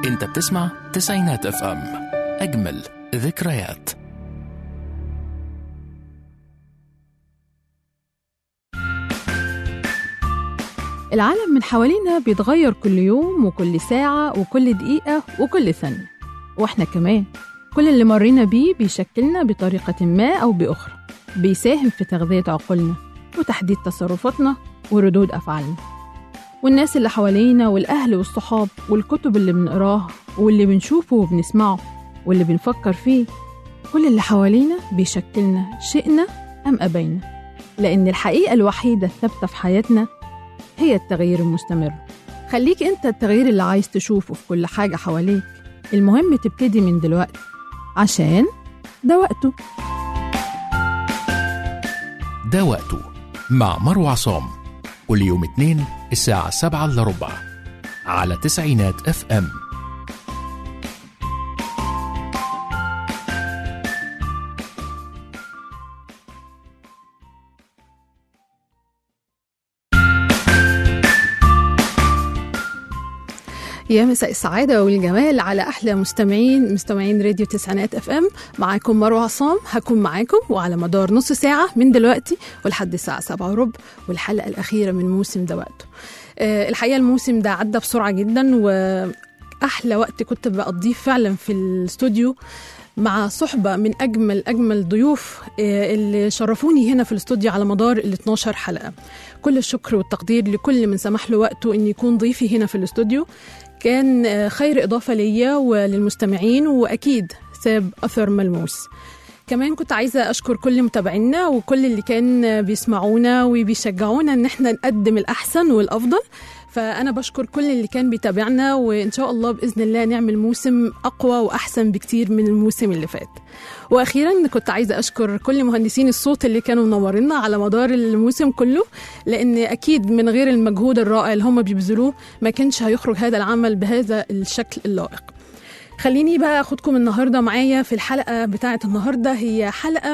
انت بتسمع تسعينات اف ام، اجمل ذكريات. العالم من حوالينا بيتغير كل يوم وكل ساعة وكل دقيقة وكل ثانية، وإحنا كمان كل اللي مرينا بيه بيشكلنا بطريقة ما أو بأخرى، بيساهم في تغذية عقولنا وتحديد تصرفاتنا وردود أفعالنا. والناس اللي حوالينا والأهل والصحاب والكتب اللي بنقراها واللي بنشوفه وبنسمعه واللي بنفكر فيه، كل اللي حوالينا بيشكلنا شئنا أم أبينا، لأن الحقيقة الوحيدة الثابتة في حياتنا هي التغيير المستمر. خليك أنت التغيير اللي عايز تشوفه في كل حاجة حواليك. المهم تبتدي من دلوقتي، عشان ده وقته. ده وقته مع مروة عصام، كل يوم اثنين الساعة 7:15 على تسعينات اف ام. يا مساء السعادة والجمال على أحلى مستمعين راديو تسعينات اف ام. معاكم مروة عصام، هكون معاكم وعلى مدار نص ساعة من دلوقتي ولحد الساعة 7:15 والحلقة الأخيرة من موسم ده وقته. الحقيقة الموسم ده عدى بسرعة جدا، وأحلى وقت كنت بقضيه فعلا في الاستوديو مع صحبة من أجمل ضيوف اللي شرفوني هنا في الاستوديو على مدار ال 12 حلقة. كل الشكر والتقدير لكل من سمح له وقته أن يكون ضيفي هنا في الاستوديو. كان خير إضافة ليا وللمستمعين، وأكيد ساب أثر ملموس. كمان كنت عايزة أشكر كل متابعينا وكل اللي كان بيسمعونا وبيشجعونا أن احنا نقدم الأحسن والأفضل. فأنا بشكر كل اللي كان بيتابعنا، وإن شاء الله بإذن الله نعمل موسم أقوى وأحسن بكتير من الموسم اللي فات. وأخيرا كنت عايزة أشكر كل مهندسين الصوت اللي كانوا منورينا على مدار الموسم كله، لأن أكيد من غير المجهود الرائع اللي هم بيبذلوه ما كانش هيخرج هذا العمل بهذا الشكل اللائق. خليني بقى أخدكم النهاردة معايا في الحلقة بتاعة النهاردة. هي حلقة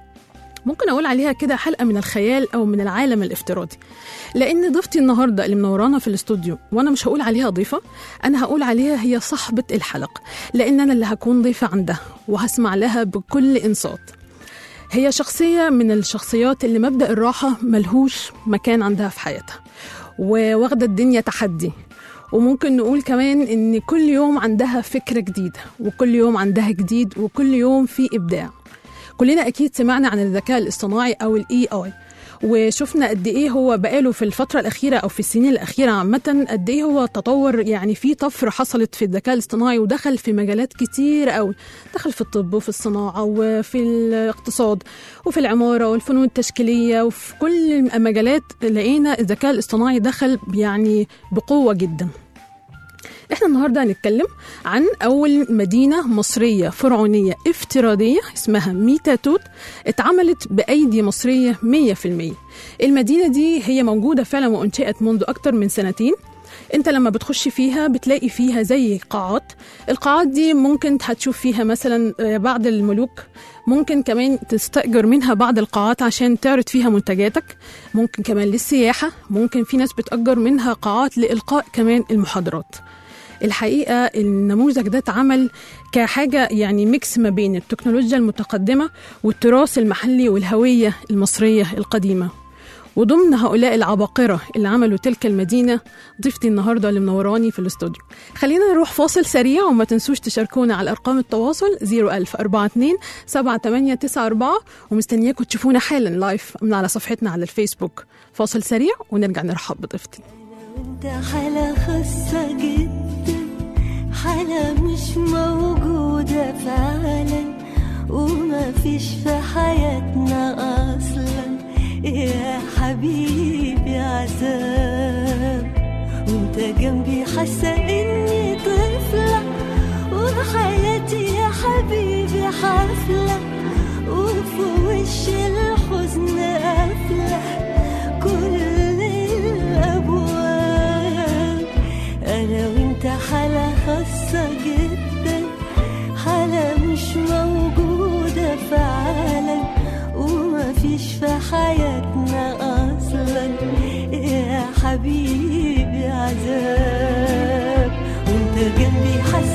ممكن أقول عليها كده حلقة من الخيال أو من العالم الافتراضي، لأن ضيفتي النهاردة اللي منورانا في الاستوديو، وأنا مش هقول عليها ضيفة، أنا هقول عليها هي صاحبة الحلقة، لأن أنا اللي هكون ضيفة عندها وهسمع لها بكل إنصات. هي شخصية من الشخصيات اللي مبدأ الراحة ملهوش مكان عندها في حياتها، وواخدة الدنيا تحدي، وممكن نقول كمان إن كل يوم عندها فكرة جديدة، وكل يوم عندها جديد، وكل يوم في إبداع. كلنا أكيد سمعنا عن الذكاء الاصطناعي أو ال AI، وشفنا قد إيه هو بقاله في الفترة الأخيرة أو في السنين الأخيرة عامة قد إيه هو تطور، يعني في طفرة حصلت في الذكاء الاصطناعي ودخل في مجالات كتير أوي، دخل في الطب وفي الصناعة وفي الاقتصاد وفي العمارة والفنون التشكيلية، وفي كل المجالات لقينا الذكاء الاصطناعي دخل يعني بقوة جدا. احنا النهاردة هنتكلم عن أول مدينة مصرية فرعونية افتراضية اسمها ميتا توت، اتعملت بأيدي مصرية 100%. المدينة دي هي موجودة فعلا وانشئت منذ أكتر من سنتين. انت لما بتخش فيها بتلاقي فيها زي قاعات، القاعات دي ممكن هتشوف فيها مثلا بعض الملوك، ممكن كمان تستأجر منها بعض القاعات عشان تعرض فيها منتجاتك، ممكن كمان للسياحة، ممكن في ناس بتأجر منها قاعات لإلقاء كمان المحاضرات. الحقيقة النموذج ده اتعمل كحاجة يعني ميكس ما بين التكنولوجيا المتقدمة والتراث المحلي والهوية المصرية القديمة. وضمن هؤلاء العباقرة اللي عملوا تلك المدينة ضيفتي النهاردة اللي منوراني في الاستوديو. خلينا نروح فاصل سريع، وما تنسوش تشاركونا على أرقام التواصل 01042-7894، ومستنياكم تشوفونا حالا لايف من على صفحتنا على الفيسبوك. فاصل سريع ونرجع نرحب بضيفتي. انت حالة خاصة جدا، حالة مش موجودة فعلا، وما فيش في حياتنا أصلا يا حبيبي عذاب، وانت جنبي حاسة اني طفلة، وحياتي يا حبيبي حفلة، وفي وش الحزن قافلة كل الأبواب. أنا وانت حالة خاصة جدا، حالة مش موجودة فعلا، وما فيش في حياتنا أصلا يا حبيبي عذاب، وانت جنبي حاسة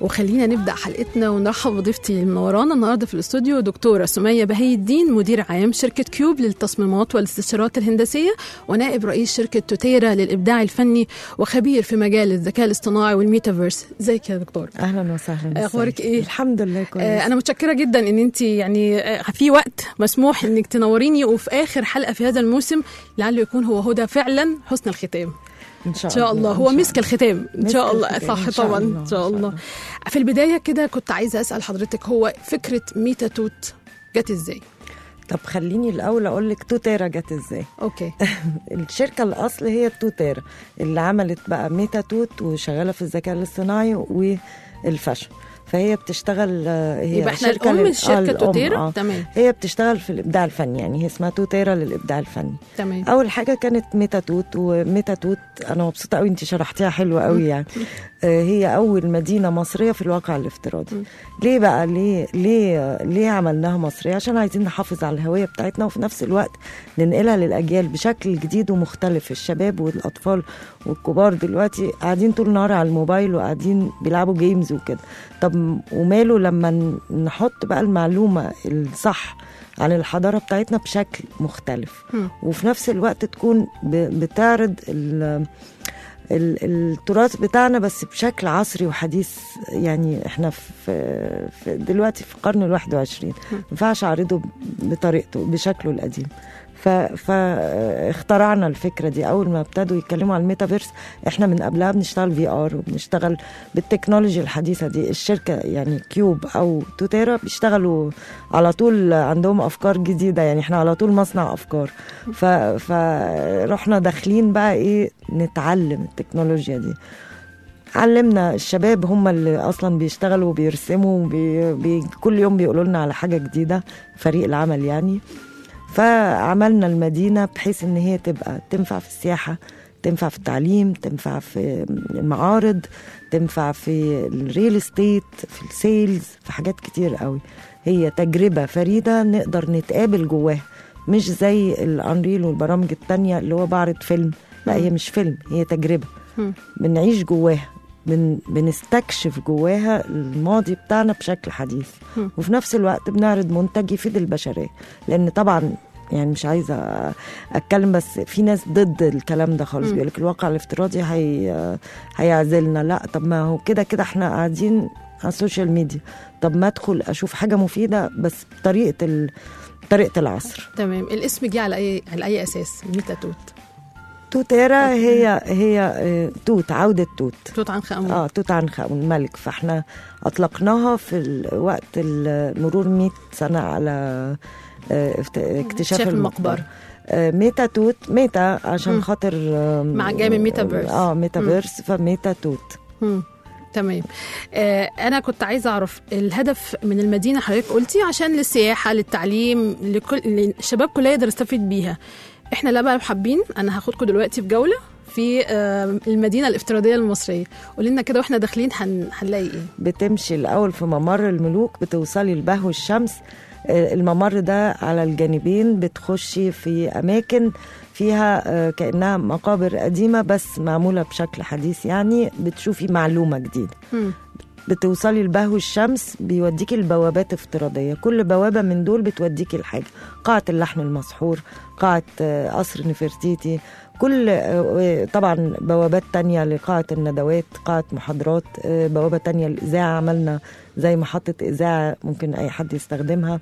وخلينا نبدأ حلقتنا ونرحب بضيفتي المنورانا النهاردة في الاستوديو دكتورة سمية بهي الدين، مدير عام شركة كيوب للتصميمات والاستشارات الهندسية ونائب رئيس شركة توتيرا للإبداع الفني وخبير في مجال الذكاء الاصطناعي والميتافيرس. ازيك يا دكتور؟ اهلا وسهلا. اخبارك ايه؟ الحمد لله كويس. انا متشكرة جدا ان انت يعني في وقت مسموح انك تنوريني وفي اخر حلقة في هذا الموسم، لعله يكون هو هدى فعلا حسن الختام إن شاء الله. هو مسك الختام إن شاء الله. صح طبعا إن شاء الله. في البداية كده كنت عايزة أسأل حضرتك، هو فكرة ميتا توت جت إزاي؟ طب خليني الأول أقول لك توتيرا جت إزاي. أوكي. الشركة الأصل هي توتيرا اللي عملت بقى ميتا توت وشغالة في الذكاء الاصطناعي والفاشن، فهي بتشتغل هي يبقى احنا الأم الشركة توتيرا. تمام. هي بتشتغل في الإبداع الفني، يعني هي اسمها توتيرا للإبداع الفني. تمام. أول حاجة كانت ميتا توت، وميتا توت أنا مبسوطة قوي أنت شرحتيها حلوة قوي يعني. هي أول مدينة مصرية في الواقع الافتراضي. ليه بقى ليه عملناها مصرية؟ عشان عايزين نحافظ على الهوية بتاعتنا وفي نفس الوقت ننقلها للأجيال بشكل جديد ومختلف. الشباب والأطفال والكبار دلوقتي قاعدين طول النهار على الموبايل وقاعدين بيلعبوا جيمز وكده. طب وماله لما نحط بقى المعلومة الصح عن الحضارة بتاعتنا بشكل مختلف وفي نفس الوقت تكون بتعرض التراث بتاعنا بس بشكل عصري وحديث. يعني احنا في دلوقتي في القرن ال21، ما ينفعش اعرضه بطريقته بشكله القديم. فاخترعنا الفكرة دي. أول ما ابتدوا يتكلموا عن الميتافيرس، احنا من قبلها بنشتغل VR وبنشتغل بالتكنولوجيا الحديثة دي. الشركة يعني كيوب أو توتيرا بيشتغلوا على طول، عندهم أفكار جديدة، يعني احنا على طول مصنع أفكار. فرحنا داخلين بقى ايه نتعلم التكنولوجيا دي. علمنا الشباب، هم اللي أصلا بيشتغلوا وبيرسموا كل يوم بيقولوا لنا على حاجة جديدة، فريق العمل يعني. فعملنا المدينة بحيث ان هي تبقى تنفع في السياحة، تنفع في التعليم، تنفع في المعارض، تنفع في الريل استيت، في السيلز، في حاجات كتير قوي. هي تجربة فريدة نقدر نتقابل جواها، مش زي الانريل والبرامج التانية اللي هو بعرض فيلم. لا، هي مش فيلم، هي تجربة بنعيش جواها، بنستكشف جواها الماضي بتاعنا بشكل حديث وفي نفس الوقت بنعرض منتج يفيد البشرية. لأن طبعا يعني مش عايزة أتكلم، بس في ناس ضد الكلام ده خالص، بيقولك الواقع الافتراضي هيعزلنا. لا، طب ما هو كده احنا قاعدين على السوشيال ميديا، طب ما أدخل أشوف حاجة مفيدة بس بطريقة العصر. تمام. الاسم جه على أي أساس ميتا توت؟ توتيرا هي توت، عودة توت عنخ آمون. توت عنخ آمون الملك. فاحنا أطلقناها في وقت مرور 100 سنة على اكتشاف المقبرة. ميتا توت، ميتا عشان خاطر مع جاي من ميتافيرس. ميتافيرس، فميتا توت. تمام. أنا كنت عايزة أعرف الهدف من المدينة. حضرتك قلتي عشان للسياحة، للتعليم، الشباب كلها يقدر يستفيد بيها. احنا لا بقى حابين، انا هاخدكم دلوقتي في جوله في المدينه الافتراضيه المصريه. قولي لنا كده واحنا داخلين هنلاقي ايه؟ بتمشي الاول في ممر الملوك، بتوصلي لبهو الشمس. الممر ده على الجانبين بتخشي في اماكن فيها كانها مقابر قديمه بس معموله بشكل حديث، يعني بتشوفي معلومه جديده. بتوصلي لبهو الشمس، بيوديكي البوابات افتراضية. كل بوابة من دول بتوديكي الحاجة. قاعة اللحن المسحور، قاعة قصر نفرتيتي، كل طبعا بوابات تانية لقاعة الندوات، قاعة محاضرات، بوابة تانية الإذاعة، عملنا زي محطة إذاعة ممكن أي حد يستخدمها.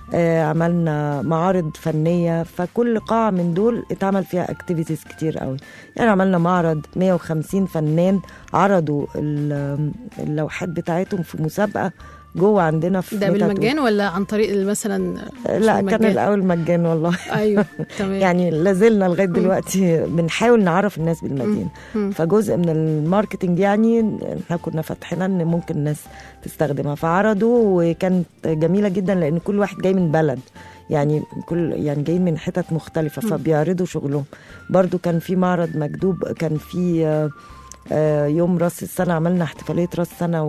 عملنا معارض فنية، فكل قاعة من دول اتعمل فيها اكتيفيتيز كتير قوي. يعني عملنا معرض 150 فنان عرضوا اللوحات بتاعتهم في مسابقة جوه عندنا في ده بالمجان ولا عن طريق مثلا؟ لا، كان الأول مجان والله. أيوه تمام. يعني لازلنا لغاية دلوقتي بنحاول نعرف الناس بالمدينة. فجزء من الماركتينج يعني احنا كنا فاتحينها ان ممكن الناس تستخدمها، فعرضوا وكانت جميلة جدا لأن كل واحد جاي من بلد، يعني يعني جايين من حتت مختلفة فبيعرضوا شغلهم. برضو كان في معرض مكدوب، كان في يوم راس السنة عملنا احتفالية راس السنة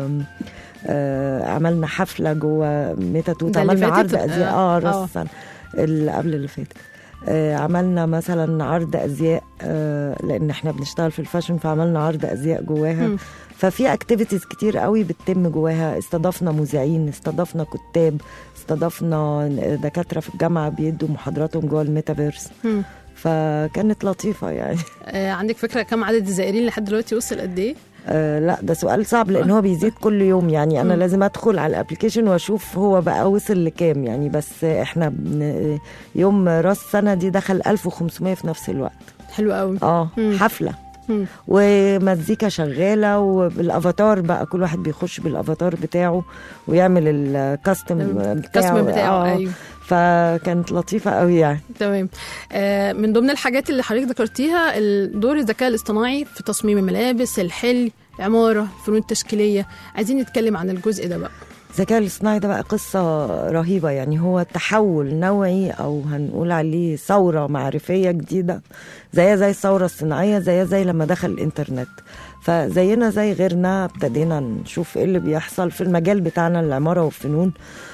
عملنا حفلة جوه ميتا توت، عملنا عرض أزياء راس السنة اللي قبل اللي فات. عملنا مثلا عرض ازياء، لان احنا بنشتغل في الفاشن، فعملنا عرض ازياء جواها. ففي اكتيفيتيز كتير قوي بتتم جواها. استضفنا مذيعين، استضفنا كتاب، استضفنا دكاتره في الجامعه بيدوا محاضراتهم جوه الميتافيرس. فكانت لطيفه يعني. عندك فكره كم عدد الزائرين لحد دلوقتي وصل قد ايه؟ لا ده سؤال صعب لان هو بيزيد كل يوم يعني. انا لازم ادخل على الابليكيشن واشوف هو بقى وصل لكام يعني. بس احنا يوم راس سنه دي دخل 1500 في نفس الوقت. حلو قوي. حفله ومزيكا شغاله وبالافاتار بقى، كل واحد بيخش بالافاتار بتاعه ويعمل الكاستم بتاعه. ايوه. فكانت لطيفه قوي يعني. تمام. من ضمن الحاجات اللي حضرتك ذكرتيها دور الذكاء الاصطناعي في تصميم الملابس، الحلي، العماره، الفنون التشكيليه. عايزين نتكلم عن الجزء ده بقى. الذكاء الاصطناعي ده بقى قصة رهيبة يعني. هو تحول نوعي أو هنقول عليه ثورة معرفية جديدة، زي الثورة الصناعية، زي لما دخل الإنترنت. فزينا زي غيرنا ابتدينا نشوف إيه اللي بيحصل في المجال بتاعنا العمارة والفنون.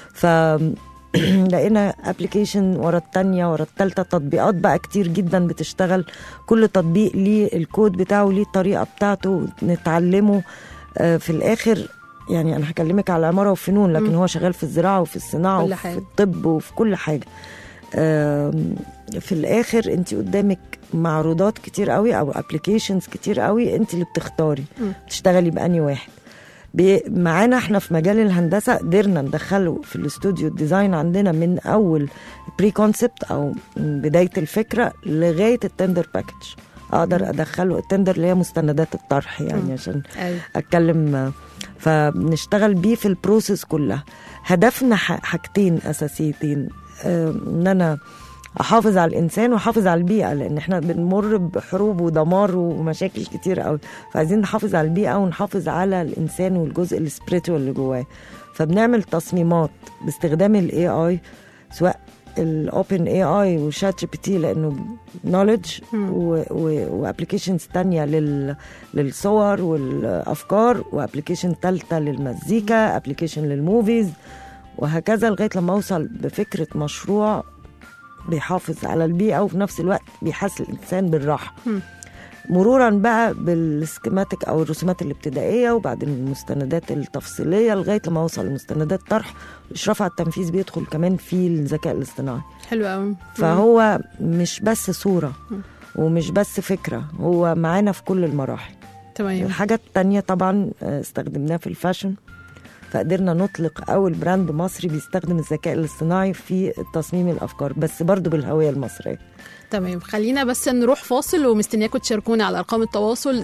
لقينا ابليكيشن ورا التانية ورا التالتة، تطبيقات بقى كتير جدا بتشتغل. كل تطبيق ليه الكود بتاعه، ليه الطريقة بتاعته نتعلمه. في الآخر يعني أنا هكلمك على العمارة والفنون، لكن هو شغال في الزراعة وفي الصناعة وفي الطب وفي كل حاجة. في الآخر أنت قدامك معروضات كتير قوي أو ابليكيشنز كتير قوي، أنت اللي بتختاري تشتغلي بأني واحد. معانا احنا في مجال الهندسة قدرنا ندخله في الاستوديو الديزاين عندنا من أول بري كونسبت أو بداية الفكرة لغاية التندر باكج. أقدر أدخله التندر اللي هي مستندات الطرح يعني عشان أتكلم. فبنشتغل بيه في البروسيس كلها. هدفنا حاجتين أساسيتين، إن أنا أحافظ على الإنسان وأحافظ على البيئة، لأن إحنا بنمر بحروب ودمار ومشاكل كتير قوي. فعايزين نحافظ على البيئة ونحافظ على الإنسان والجزء السبريتوال اللي جواه. فبنعمل تصميمات باستخدام الاي اي، سواء الاوبن اي اي وشات جي بي تي لانه نوليدج، وابلكيشنز تانية للصور والافكار، وابلكيشن ثالثه للمزيكا، ابلكيشن للموفيز، وهكذا لغايه لما اوصل بفكره مشروع بيحافظ على البيئه وفي نفس الوقت بيحس الانسان بالراحه. مرورا بقى بالسكيماتيك او الرسومات الابتدائيه، وبعدين المستندات التفصيليه لغايه لما اوصل لمستندات طرح. الاشراف على التنفيذ بيدخل كمان في الذكاء الاصطناعي. حلو قوي. فهو مش بس صوره ومش بس فكره، هو معانا في كل المراحل. تمام. الحاجه الثانيه طبعا استخدمناه في الفاشن، فقدرنا نطلق أول براند مصري بيستخدم الذكاء الاصطناعي في تصميم الأفكار، بس برضو بالهوية المصرية. تمام. خلينا بس نروح فاصل، ومستنياكم تشاركونا على أرقام التواصل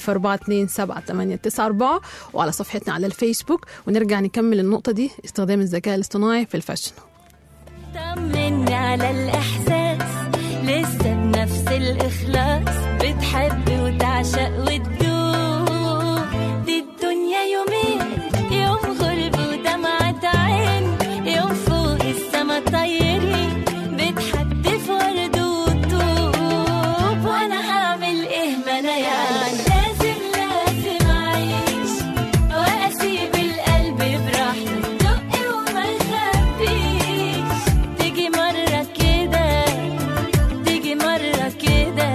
014278994 وعلى صفحتنا على الفيسبوك، ونرجع نكمل النقطة دي، استخدام الذكاء الاصطناعي في الفاشن. طمني على الإحساس، لسه بنفس الإخلاص، بتحب وتعشق وتدوب، دي الدنيا يومين، يوم غرب ودمعة عين، يوم فوق السما طيرين، بتحدف ورد وطوب، وانا هعمل ايه ما انا يعني لازم اعيش واسيب القلب براحته دق وما يخبيش، تيجي مرة كده تيجي مرة كده،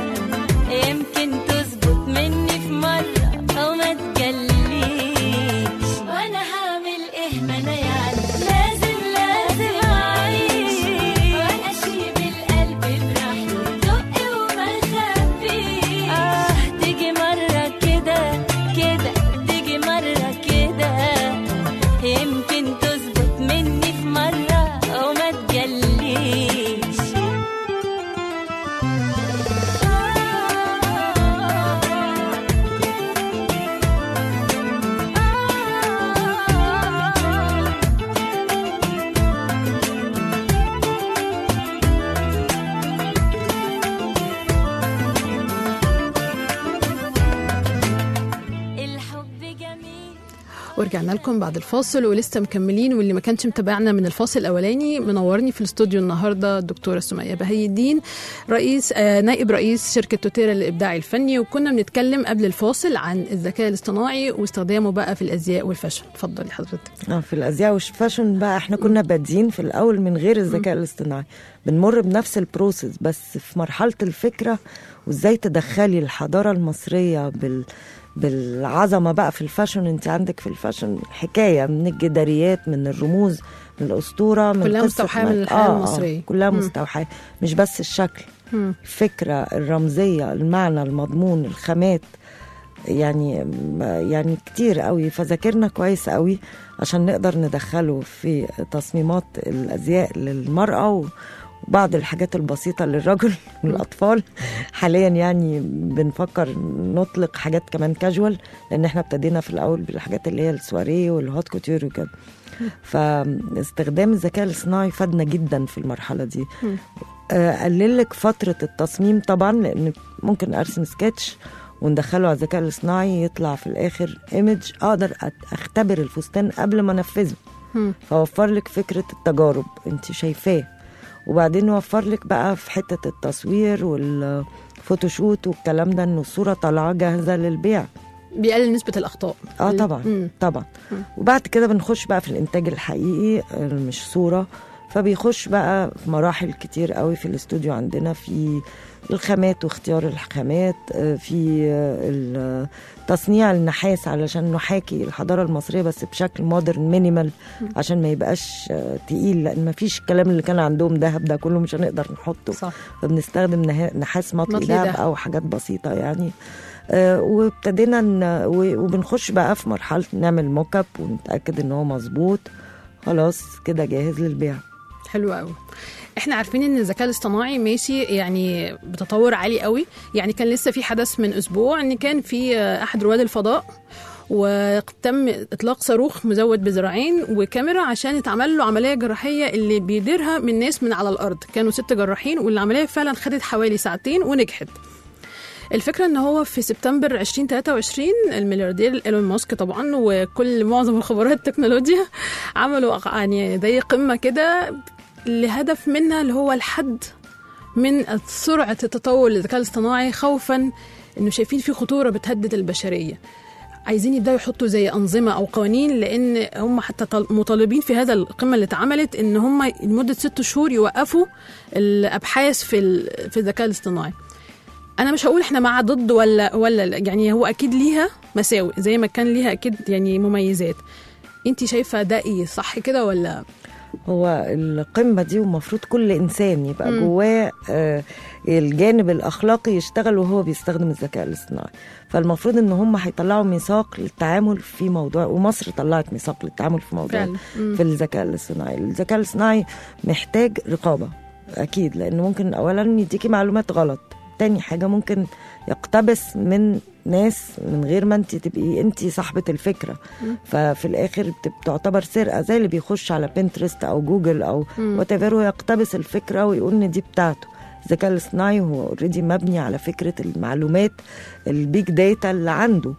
يمكن تظبط مني في مرة او ما تجليش، وانا هعمل ايه ما انا يعني لازم اعيش واسيب القلب براحته دق وما يخبيش، تيجي ورجعنا لكم بعد الفاصل ولسه مكملين. واللي ما كانش متابعنا من الفاصل الاولاني، منورني في الاستوديو النهارده الدكتوره سمية بهي الدين، نائب رئيس شركه توتيرا للابداع الفني. وكنا بنتكلم قبل الفاصل عن الذكاء الاصطناعي واستخدامه بقى في الازياء والفاشن. اتفضلي حضرتك. في الازياء والفاشن بقى احنا كنا بادئين في الاول من غير الذكاء الاصطناعي، بنمر بنفس البروسيس بس في مرحله الفكره وازاي تدخلي الحضاره المصريه بالعظمه بقى في الفاشن. انت عندك في الفاشن حكايه من الجداريات، من الرموز، من الاسطوره، من كلها مستوحاه من الحياه المصريه. كلها مستوحاه، مش بس الشكل، الفكره الرمزيه، المعنى، المضمون، الخامات، يعني كتير قوي. فذاكرنا كويس قوي عشان نقدر ندخله في تصميمات الازياء للمراه وبعض الحاجات البسيطة للرجل والأطفال. حاليا يعني بنفكر نطلق حاجات كمان كاجوال، لأن احنا ابتدينا في الأول بالحاجات اللي هي السواريه والهوت كوتير وكده. فاستخدام الذكاء الاصطناعي فادنا جدا في المرحلة دي. قلل لك فترة التصميم طبعا، لأن ممكن أرسم سكتش وندخله على الذكاء الاصطناعي يطلع في الآخر ايمج أقدر أختبر الفستان قبل ما أنفذه. فوفر لك فكرة التجارب انت شايفاه، وبعدين نوفر لك بقى في حتة التصوير والفوتوشوت والكلام ده انه الصورة طالعة جاهزة للبيع، بيقلل نسبة الأخطاء. طبعا. وبعد كده بنخش بقى في الإنتاج الحقيقي، مش صورة. فبيخش بقى في مراحل كتير قوي في الاستوديو عندنا، في الخامات واختيار الخامات، في تصنيع النحاس علشان نحاكي الحضارة المصرية بس بشكل مودرن مينيمال، عشان ما يبقاش تقيل، لأن ما فيش الكلام اللي كان عندهم دهب ده كله مش هنقدر نحطه. صح. فبنستخدم نحاس مطلي دهب أو حاجات بسيطة يعني. وابتدينا وبنخش بقى في مرحلة نعمل موك اب ونتأكد ان هو مظبوط، خلاص كده جاهز للبيع. حلو قوي. احنا عارفين ان الذكاء الاصطناعي ماشي يعني بتطور عالي قوي. يعني كان لسه في حدث من اسبوع ان كان في احد رواد الفضاء وتم اطلاق صاروخ مزود بذراعين وكاميرا عشان يتعمل له عمليه جراحيه اللي بيديرها من ناس من على الارض. كانوا 6 جراحين والعمليه فعلا خدت حوالي 2 ساعات ونجحت. الفكرة ان هو في سبتمبر 2023 الملياردير إيلون ماسك طبعا وكل معظم الخبراء التكنولوجيا عملوا يعني زي قمة كده لهدف منها اللي هو الحد من سرعة التطور للذكاء الاصطناعي، خوفا انه شايفين في خطورة بتهدد البشرية. عايزين يبداوا يحطوا زي أنظمة أو قوانين، لأن هم حتى مطالبين في هذا القمة اللي اتعملت إن هم لمدة 6 شهور يوقفوا الأبحاث في الذكاء الاصطناعي. أنا مش هقول إحنا مع ضد ولا يعني هو أكيد ليها مساوئ زي ما كان ليها أكيد يعني مميزات. أنتي شايفة ده إيه، صح كده ولا؟ هو القمة دي ومفروض كل إنسان يبقى جواه الجانب الأخلاقي يشتغل وهو بيستخدم الذكاء الاصطناعي. فالمفروض إن هم هيطلعوا ميثاق للتعامل في موضوع، ومصر طلعت ميثاق للتعامل في موضوع في الذكاء الاصطناعي. الذكاء الاصطناعي محتاج رقابة أكيد، لأنه ممكن أولا يديكي معلومات غلط، تاني حاجة ممكن يقتبس من ناس من غير ما انت تبقي انت صاحبة الفكرة. ففي الاخر بتعتبر سرقة، زي اللي بيخش على بنترست او جوجل او واتيفر ويقتبس الفكرة ويقول ان دي بتاعته. الذكاء الاصطناعي هو اوريدي مبني على فكرة المعلومات البيج داتا اللي عنده.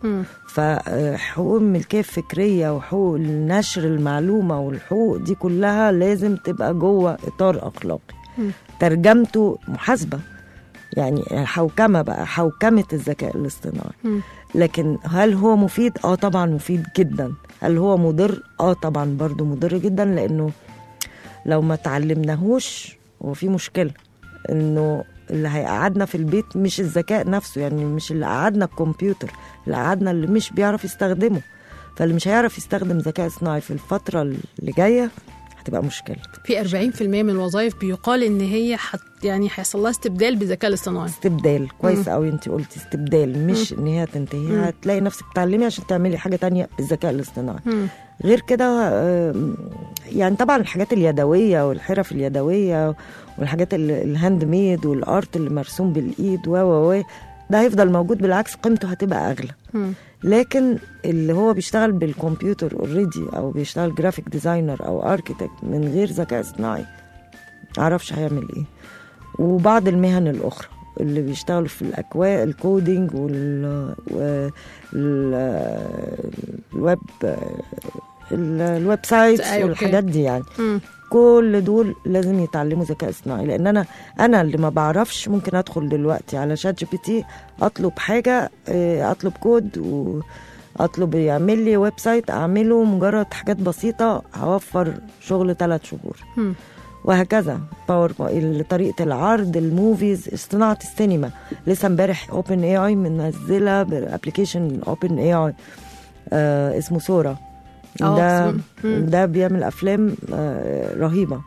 فحقوق الملكية الفكرية وحقوق نشر المعلومة والحقوق دي كلها لازم تبقى جوه اطار اخلاقي. ترجمته محاسبة، يعني حوكمة بقى، حوكمة الذكاء الاصطناعي. لكن هل هو مفيد؟ طبعا مفيد جدا. هل هو مضر؟ طبعا برضو مضر جدا، لأنه لو ما تعلمناهوش هو في مشكلة. إنه اللي هيقعدنا في البيت مش الذكاء نفسه، يعني مش اللي قعدنا الكمبيوتر، اللي قعدنا اللي مش بيعرف يستخدمه. فاللي مش هيعرف يستخدم ذكاء اصطناعي في الفترة اللي جاية هتبقى مشكلة. في 40% من الوظائف بيقال ان هي يعني هيحصل لها استبدال بالذكاء الاصطناعي. استبدال كويس قوي، انت قلتي استبدال، مش ان هي تنتهي. هتلاقي نفسك تعلمي عشان تعملي حاجة تانية بالذكاء الاصطناعي. غير كده يعني طبعا الحاجات اليدوية والحرف اليدوية والحاجات الهاند ميد والارت اللي مرسوم بالايد ده هيفضل موجود، بالعكس قيمته هتبقى اغلى. لكن اللي هو بيشتغل بالكمبيوتر اوريدي او بيشتغل جرافيك ديزاينر او اركيتكت من غير ذكاء اصطناعي معرفش هيعمل ايه. وبعض المهن الاخرى اللي بيشتغلوا في الكودينج الويب سايتس والحاجات دي يعني. كل دول لازم يتعلموا ذكاء اصطناعي، لان انا اللي ما بعرفش ممكن ادخل دلوقتي على ChatGPT اطلب حاجه، اطلب كود واطلب يعمل لي ويب سايت، اعمله مجرد حاجات بسيطه هوفر شغل 3 شهور. وهكذا طريقه العرض، الموفيز، صناعه السينما. لسه امبارح OpenAI منزله بابلكيشن OpenAI اسمه سورا. ده بيعمل افلام رهيبه.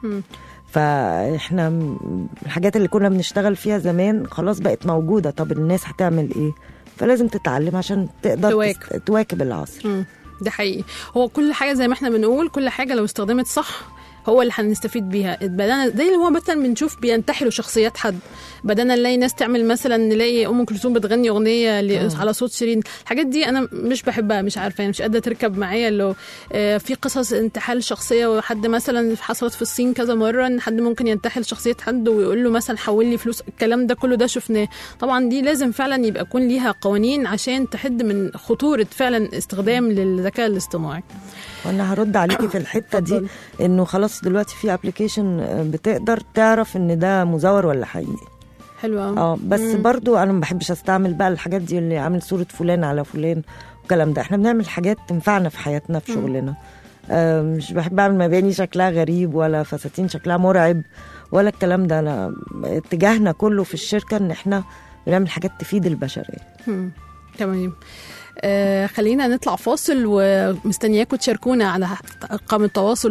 فاحنا الحاجات اللي كنا بنشتغل فيها زمان خلاص بقت موجوده. طب الناس هتعمل ايه؟ فلازم تتعلم عشان تقدر تواكب العصر. ده حقيقي. هو كل حاجه زي ما احنا بنقول، كل حاجه لو استخدمت صح هو اللي هنستفيد بيها. بدنا زي اللي هو مثلا بنشوف بينتحلوا شخصيات حد، بدنا نلاقي ناس تعمل مثلا، نلاقي ام كلثوم بتغني اغنيه على صوت شيرين. الحاجات دي انا مش بحبها، مش عارفه يعني، مش قادره تركب معايا. لو في قصص انتحال شخصيه، وحد مثلا حصلت في الصين كذا مره ان حد ممكن ينتحل شخصيه حد ويقول له مثلا حول لي فلوس، الكلام ده كله ده شفناه. طبعا دي لازم فعلا يبقى يكون ليها قوانين عشان تحد من خطوره فعلا استخدام للذكاء الاصطناعي. وانا هرد عليكي في الحته دي، انه خلاص دلوقتي في ابلكيشن بتقدر تعرف ان ده مزور ولا حقيقي. حلوه. بس برضو انا ما بحبش استعمل بقى الحاجات دي اللي عامل صوره فلان على فلان والكلام ده. احنا بنعمل حاجات تنفعنا في حياتنا في شغلنا. مش بحب اعمل مباني شكلها غريب، ولا فساتين شكلها مرعب، ولا الكلام ده. انا اتجاهنا كله في الشركه ان احنا بنعمل حاجات تفيد البشريه. تمام. خلينا نطلع فاصل، ومستنياكم تشاركونا على ارقام التواصل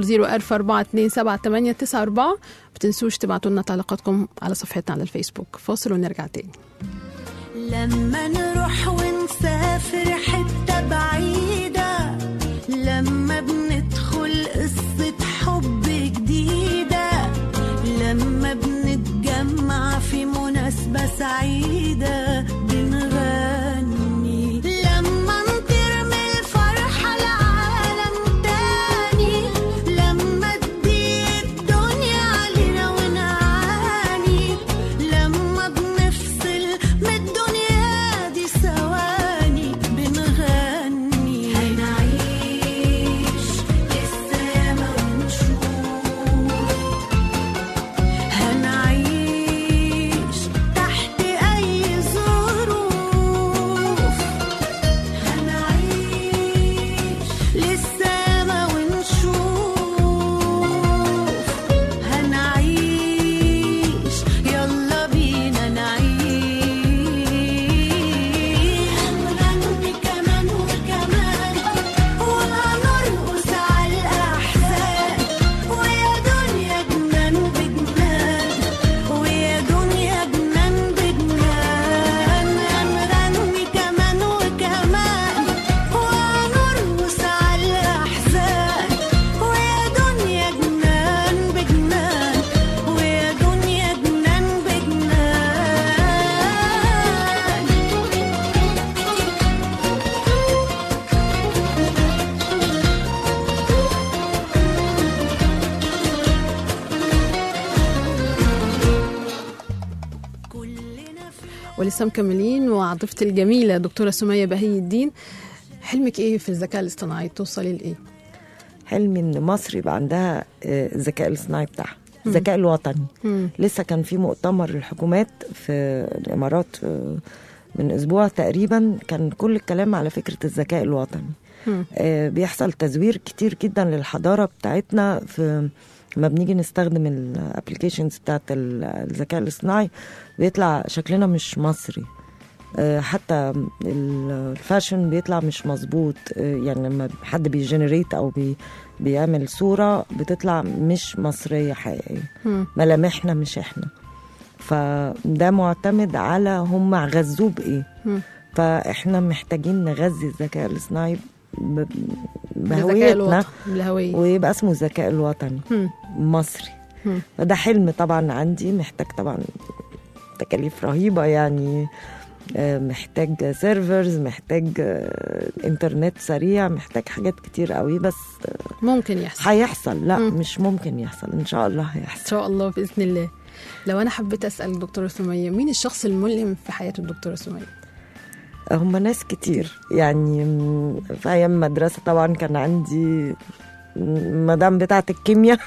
014278894. ما تنسوش تبعتوا لنا تعليقاتكم على صفحتنا على الفيسبوك. فاصل ونرجع تاني. لما نروح ونسافر حتة بعيدة، لما بندخل قصة حب جديدة، لما بنتجمع في مناسبة سعيدة بنغني، لما نطير من الفرحة لعالم تاني، لما تضيق الدنيا علينا ونعاني، لما بنفصل من الدنيا دي ثواني بنغني، هنعيش للسما ونشوف، هنعيش تحت أي ظروف، هنعيش للسما ونشوف، هنعيش يلا بينا نعيش، هنغني كمان وكمان وهنرقص على الأحزان، ويا دنيا جنان بجنان، ويا دنيا جنان بجنان، هنغني كمان وكمان وهنرقص على الأحزان، ويا دنيا جنان بجنان، ويا دنيا جنان بجنان. ولسه مكملين، وعاطفتي الجميله دكتوره سميه بهي الدين. حلمك ايه في الذكاء الاصطناعي؟ توصلي لايه؟ حلمي ان مصر يبقى عندها الذكاء الاصطناعي بتاعها، الذكاء الوطني. لسه كان في مؤتمر الحكومات في الامارات من اسبوع تقريبا، كان كل الكلام على فكره الذكاء الوطني. بيحصل تزوير كتير جدا للحضاره بتاعتنا في لما بنيجي نستخدم الابليكيشنز بتاعت الذكاء الاصطناعي، بيطلع شكلنا مش مصري. حتى الفاشن بيطلع مش مظبوط. يعني لما حد بيجنريت او بيعمل صورة بتطلع مش مصرية حقيقية، ملامحنا مش احنا. فده معتمد على هم غذوه بايه. فاحنا محتاجين نغذي الذكاء الاصطناعي بهويتنا، ويبقى اسمه الذكاء الوطني مصري. فده حلم طبعا عندي، محتاج طبعا تكاليف رهيبة يعني، محتاج سيرفرز، محتاج انترنت سريع، محتاج حاجات كتير قوي. بس ممكن يحصل، هيحصل. لا مش ممكن يحصل، ان شاء الله هيحصل ان شاء الله باذن الله. لو انا حبيت اسال دكتوره سميه، مين الشخص الملهم في حياه الدكتوره سميه؟ هم ناس كتير يعني. في ايام مدرسه طبعا كان عندي مدام بتاعه الكيمياء.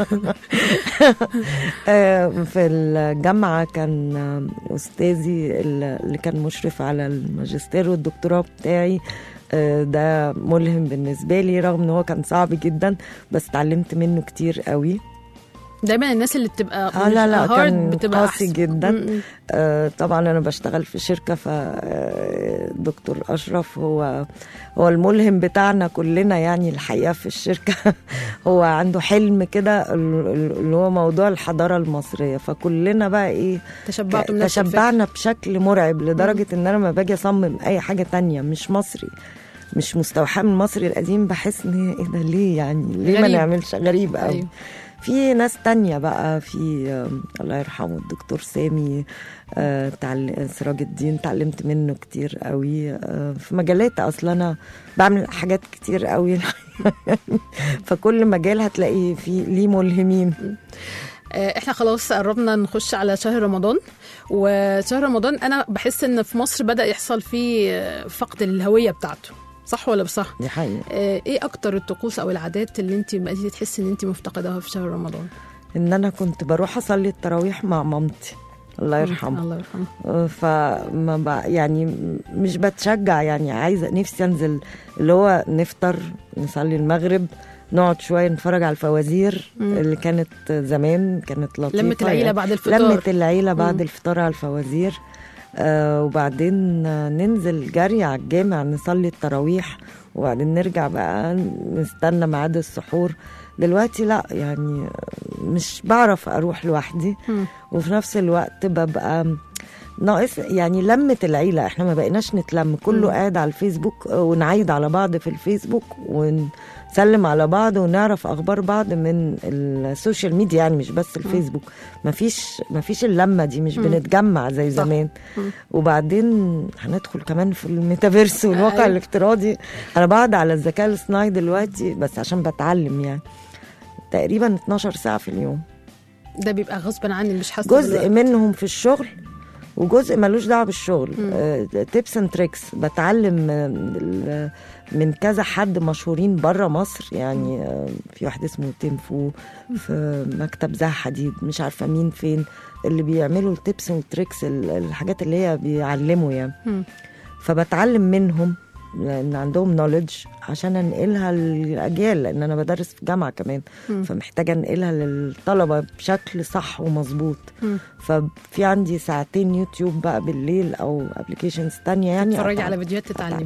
في الجامعه كان استاذي اللي كان مشرف على الماجستير والدكتوراه بتاعي، ده ملهم بالنسبه لي رغم ان هو كان صعب جدا، بس اتعلمت منه كتير قوي. دايما الناس اللي بتبقى لا هارد كان بتبقى قاسي أحسن. جدا. طبعا انا بشتغل في شركه، فدكتور اشرف هو الملهم بتاعنا كلنا يعني الحقيقه في الشركه. هو عنده حلم كده اللي هو موضوع الحضاره المصريه، فكلنا بقى ايه تشبعنا بشكل مرعب لدرجه ان انا لما باجي اصمم اي حاجه تانية مش مصري، مش مستوحاه من المصري القديم، بحس ان ايه ده، ليه يعني ليه ما نعملش غريب قوي. أيوه. في ناس تانية بقى، في الله يرحمه الدكتور سامي سراج الدين، تعلمت منه كتير قوي في مجالات. اصلا انا بعمل حاجات كتير قوي. فكل مجال هتلاقي فيه ليه ملهمين. احنا خلاص قربنا نخش على شهر رمضان، وشهر رمضان انا بحس ان في مصر بدأ يحصل فيه فقد الهوية بتاعته، صح ولا بصح؟ دي حقيقة. ايه اكتر الطقوس او العادات اللي انت بقيتي تحسي ان انت مفتقداها في شهر رمضان؟ ان انا كنت بروح اصلي التراويح مع مامتي الله يرحمها. الله يرحمها. فما يعني مش بتشجع، يعني عايزه نفسي انزل اللي هو نفطر نصلي المغرب، نقعد شويه نتفرج على الفوازير اللي كانت زمان كانت لطيفه، لمة العيله يعني بعد الفطار، لمة العيله بعد الفطار على الفوازير. وبعدين ننزل جري على الجامع نصلي التراويح، وبعدين نرجع بقى نستنى ميعاد السحور. دلوقتي لا، يعني مش بعرف اروح لوحدي، وفي نفس الوقت ببقى ناقص يعني لمة العيلة. احنا ما بقيناش نتلم، كله قاعد على الفيسبوك ونعيد على بعض في الفيسبوك ونسلم على بعض ونعرف اخبار بعض من السوشيال ميديا، يعني مش بس الفيسبوك. مفيش اللمة دي، مش بنتجمع زي زمان. وبعدين هندخل كمان في الميتافيرس والواقع الافتراضي. انا بقعد على الذكاء الاصطناعي دلوقتي بس عشان بتعلم، يعني تقريبا 12 ساعة في اليوم. ده بيبقى غصبا عني، مش حاسة جزء منهم في الشغل وجزء ملوش دعوه بالشغل. تيبس اند تريكس بتعلم من كذا حد مشهورين بره مصر، يعني في واحد اسمه تيمفو في مكتب زها حديد، مش عارفه مين فين، اللي بيعملوا التيبس والتريكس، الحاجات اللي هي بيعلموا يعني. فبتعلم منهم لان عندهم نوليدج عشان انقلها للاجيال، لان انا بدرس في جامعه كمان، فمحتاجه انقلها للطلبه بشكل صح ومظبوط. ففي عندي ساعتين يوتيوب بقى بالليل او ابلكيشنز تانية، يعني تتفرجي على فيديوهات تتعلم.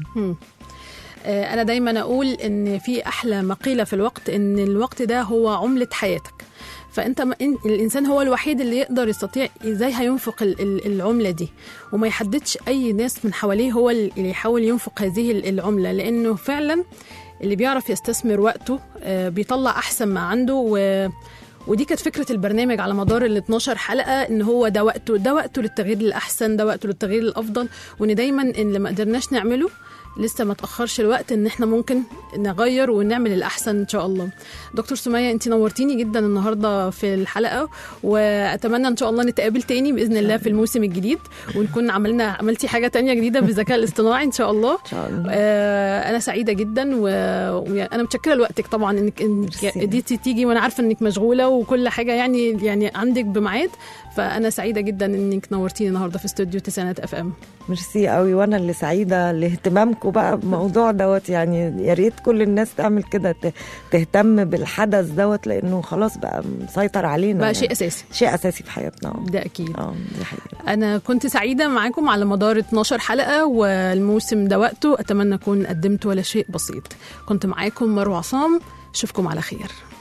انا دايما اقول ان في احلى مقيله في الوقت، ان الوقت ده هو عمله حياتك. فانت الانسان هو الوحيد اللي يقدر يستطيع ازاي هينفق العمله دي، وما يحددش اي ناس من حواليه هو اللي يحاول ينفق هذه العمله، لانه فعلا اللي بيعرف يستثمر وقته بيطلع احسن ما عنده. ودي كانت فكره البرنامج على مدار ال 12 حلقه، ان هو ده وقته للتغيير الاحسن، ده وقته للتغيير الافضل، وان دايما ان اللي ما قدرناش نعمله لسه ما تأخرش الوقت، ان احنا ممكن نغير ونعمل الأحسن ان شاء الله. دكتور سمية، انت نورتيني جدا النهاردة في الحلقة، واتمنى ان شاء الله نتقابل تاني بإذن الله في الموسم الجديد، ونكون عملتي حاجة تانية جديدة بالذكاء الاصطناعي ان شاء الله. انا سعيدة جدا، وانا متشكرة لوقتك طبعا، انك دي تيجي وانا عارفة انك مشغولة وكل حاجة، يعني عندك بميعاد. فانا سعيدة جدا انك نورتيني النهاردة في استوديو تسعينات اف ام. ميرسي قوي، وانا اللي سعيدة لاهتمامكم بقى بموضوع دوت. يعني يا ريت كل الناس تعمل كده، تهتم بالحدث دوت، لانه خلاص بقى مسيطر علينا، بقى يعني شيء اساسي في حياتنا. ده اكيد. دي حقيقة. انا كنت سعيدة معاكم على مدار 12 حلقة، والموسم ده وقته اتمنى اكون قدمت ولا شيء بسيط. كنت معاكم مروة عصام، اشوفكم على خير.